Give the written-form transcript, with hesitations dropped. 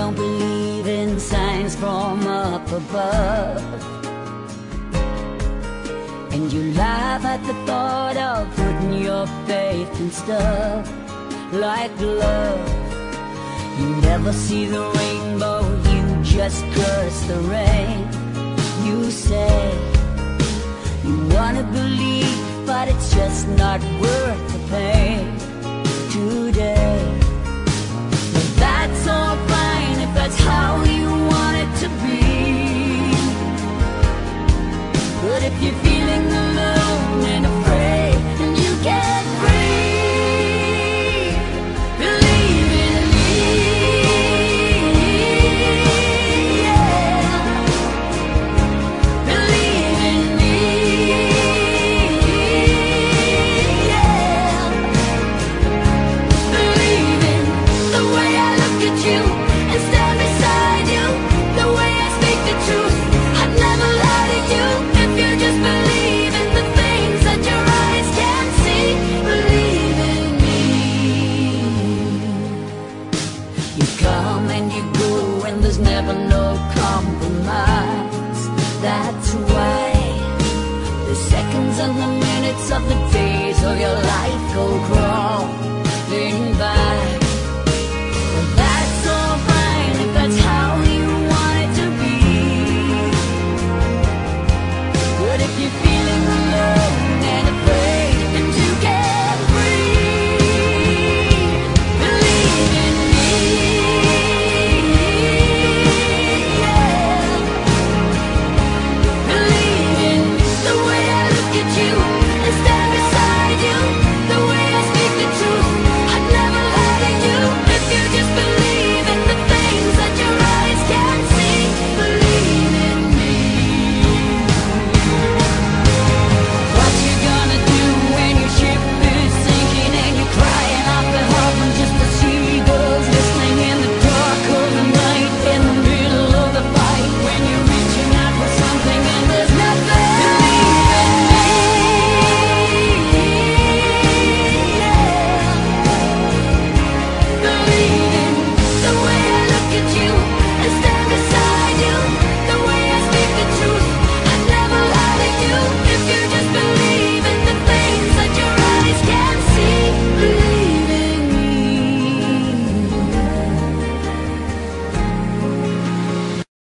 don't believe in signs from up above, and you laugh at the thought of putting your faith in stuff like love. You never see the rainbow, you just curse the rain. You say you wanna believe, but it's just not worth the pain today. But that's all fine if that's how you want it to be. But if you're feeling alone and afraid and you get free, believe in me, yeah. Believe in me, yeah. Believe in the way I look at you and stand beside you, the way I speak the truth. I'd never lie to you if you just believe in the things that your eyes can't see. Believe in me. You come and you go and there's never no compromise. That's why the seconds and the minutes of the days of your life go wrong.